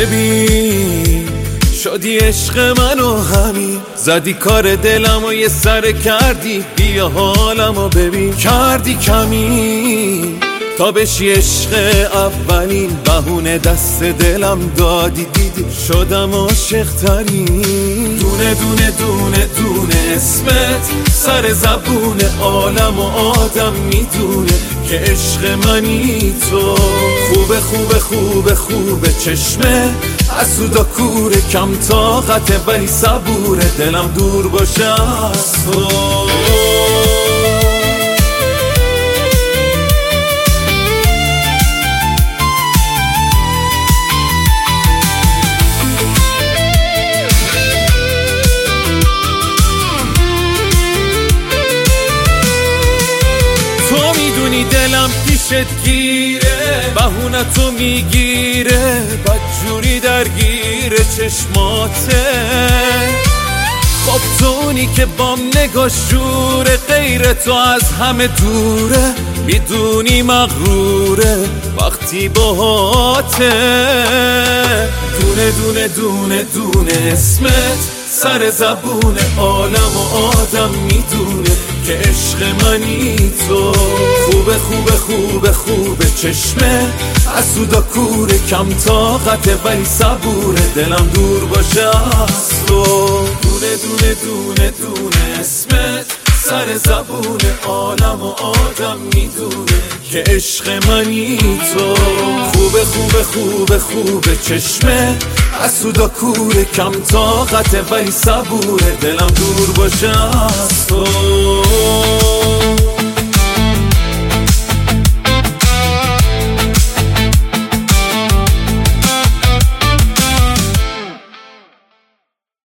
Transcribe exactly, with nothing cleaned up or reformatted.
ببین شدی عشق منو همین، زدی کار دلمو یه سر کردی، بیا حالمو ببین کردی کمی تا بشی عشق اولین، بهونه دست دلم دادی دیدی شدم عاشق ترین. دونه دونه دونه دونه اسمت سر زبون عالم و آدم میدونه که عشق منی تو. خوبه خوبه خوبه خوبه چشمه حسودا کوره، کم طاقته ولی صبوره، دلم دور باشه از تو. دلم پیشت گیره بهونتو میگیره، بدجوری درگیره چشماته. خب تو اونی که بام نگاش جوره، غیر تو از همه دوره، میدونی مغروره وقتی باهاته. دونه دونه دونه دونه اسمت سر زبون عالم و آدم میدونه که عشق منی تو. خوبه خوبه خوبه خوبه چشمه حسودا کوره، کم طاقته ولی صبوره، دلم دور باشه از تو. دونه دونه دونه دونه اسمت سر زبون عالم و آدم میدونه که عشق منی تو. خوبه خوبه خوبه خوبه چشمه حسودا کوره، کم طاقته ولی صبوره، دلم دور باشه از